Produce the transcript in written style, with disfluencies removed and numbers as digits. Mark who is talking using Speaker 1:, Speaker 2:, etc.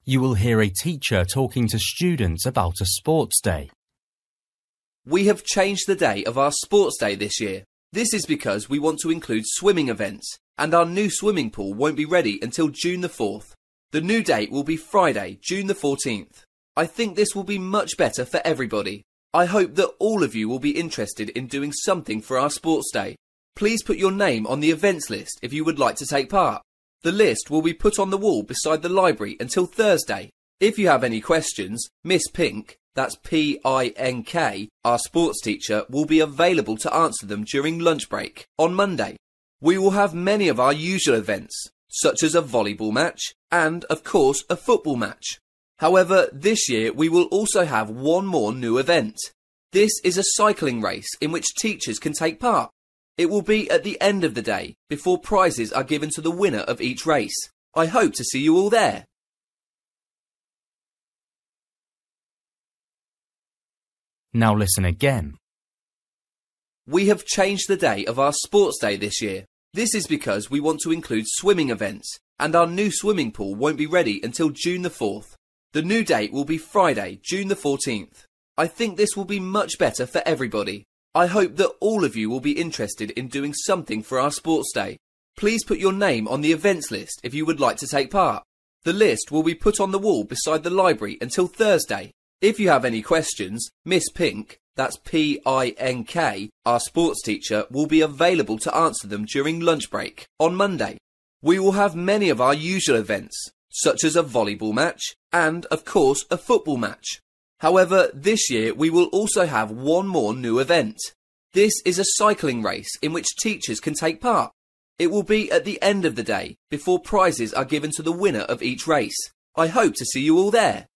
Speaker 1: You will hear a teacher talking to students about a sports day.
Speaker 2: We have changed the day of our sports day this year. This is because we want to include swimming events, and our new swimming pool won't be ready until June the 4th. The new date will be Friday, June the 14th. I think this will be much better for everybody. I hope that all of you will be interested in doing something for our sports day. Please put your name on the events list if you would like to take part. The list will be put on the wall beside the library until Thursday. If you have any questions, Miss Pink, that's P-I-N-K, our sports teacher, will be available to answer them during lunch break on Monday. We will have many of our usual events, such as a volleyball match and, of course, a football match. However, this year we will also have one more new event. This is a cycling race in which teachers can take part. It will be at the end of the day, before prizes are given to the winner of each race. I hope to see you all there.
Speaker 1: Now listen again.
Speaker 2: We have changed the day of our sports day this year. This is because we want to include swimming events, and our new swimming pool won't be ready until June the 4th. The new date will be Friday, June the 14th. I think this will be much better for everybody. I hope that all of you will be interested in doing something for our sports day. Please put your name on the events list if you would like to take part. The list will be put on the wall beside the library until Thursday. If you have any questions, Miss Pink, that's P-I-N-K, our sports teacher, will be available to answer them during lunch break on Monday. We will have many of our usual events, such as a volleyball match and, of course, a football match. However, this year we will also have one more new event. This is a cycling race in which teachers can take part. It will be at the end of the day, before prizes are given to the winner of each race. I hope to see you all there.